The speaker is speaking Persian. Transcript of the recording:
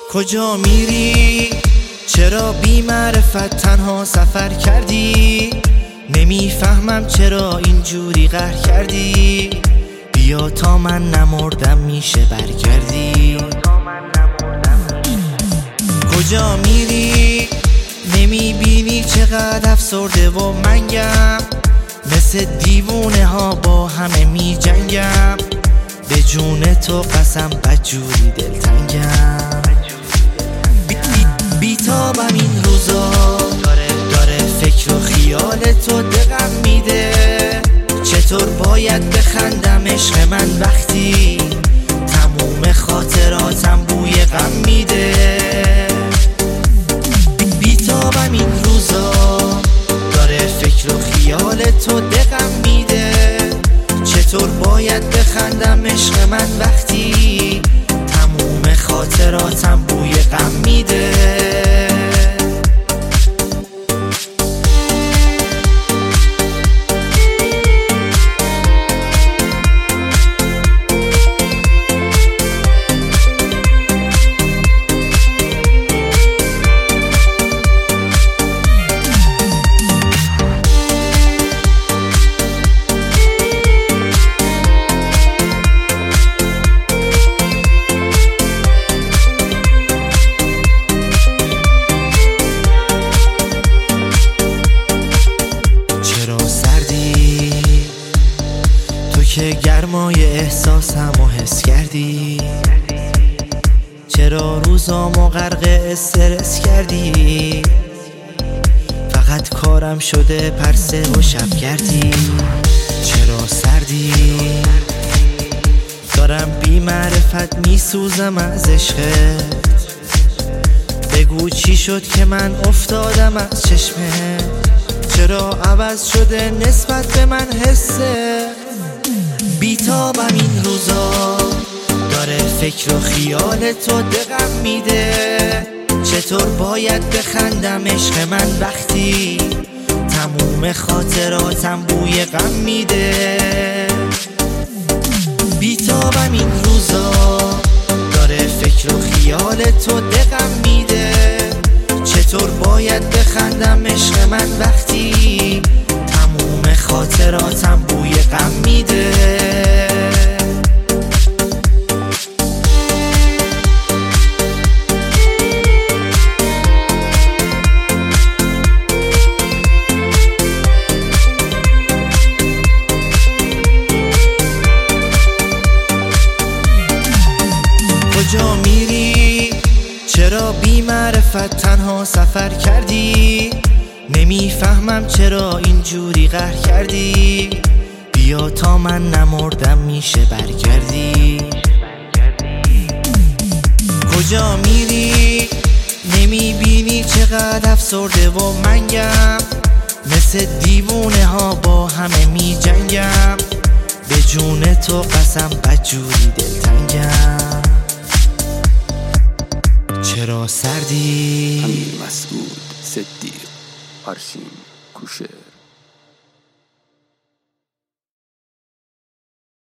کجا میری؟ چرا بی معرفت تنها سفر کردی؟ نمیفهمم چرا اینجوری قهر کردی. بیا تا من نمردم میشه برگردی. کجا میری؟ نمیبینی چقدر افسرده و منگم؟ مثل دیوونه ها با همه می جنگم. به جون تو قسم بدجوری دلتنگم. بیتابم این روزا، داره فکر و خیال تو دقم میده. چطور باید بخندم عشق من وقتی تموم خاطراتم بوی غم میده. بیتابم این روزا، داره فکر و خیال تو دقم میده. چطور باید بخندم عشق من وقتی تموم خاطراتم بوی غم میده. که گرمای احساسمو حس کردی. چرا روزامو غرق استرس کردی؟ فقط کارم شده پرسه و شب گردی. چرا سردی؟ دارم بی معرفت میسوزم از عشقت. بگو چی شد که من افتادم از چشمت؟ چرا عوض شده نسبت به من حسه؟ بیتابم این روزا، داره فکر و خیال تو دقم میده. چطور باید بخندم عشق من وقتی تموم خاطراتم بوی غم میده. بیتابم این روزا، داره فکر و خیال تو دقم میده. چطور باید بخندم عشق من وقتی تموم خاطراتم بوی غم میده. کجا میری؟ چرا بی معرفت تنها سفر کردی؟ نمیفهمم چرا اینجوری قهر کردی. بیا تا من نمردم میشه برگردی. کجا میری؟ نمیبینی چقدر افسرده و منگم؟ مثل دیوونه ها با همه می جنگم. به جون تو قسم بدجوری دلتنگم. چرا سردی؟ امیر مسعود صدیق آرشین کوشه.